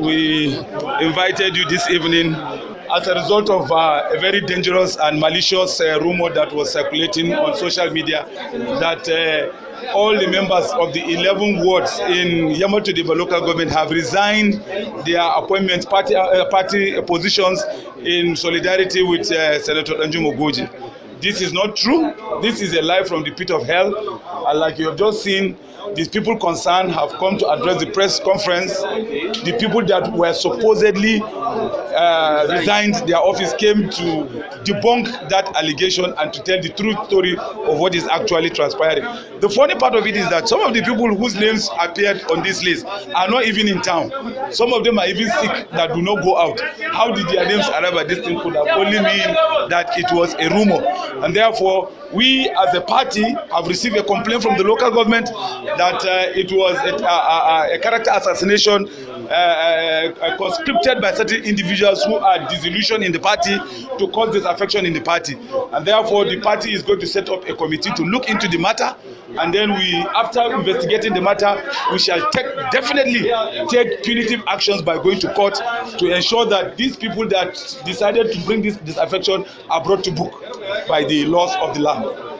we invited you this evening as a result of a very dangerous and malicious rumor that was circulating on social media that all the members of the 11 wards in Yamato Deba local government have resigned their appointments, party positions in solidarity with Senator Danjuma Goje. This is not true. This is a lie from the pit of hell. And like you have just seen, these people concerned have come to address the press conference. The people that were supposedly resigned their office came to debunk that allegation and to tell the true story of what is actually transpiring. The funny part of it is that some of the people whose names appeared on this list are not even in town. Some of them are even sick that do not go out. How did their names arrive at this thing could have only mean that it was a rumor. And therefore, we as a party have received a complaint from the local government that it was a character assassination conscripted by certain individuals who are disillusioned in the party to cause disaffection in the party. And therefore, the party is going to set up a committee to look into the matter. And then after investigating the matter, we shall definitely take punitive actions by going to court to ensure that these people that decided to bring this disaffection are brought to book by the laws of the land.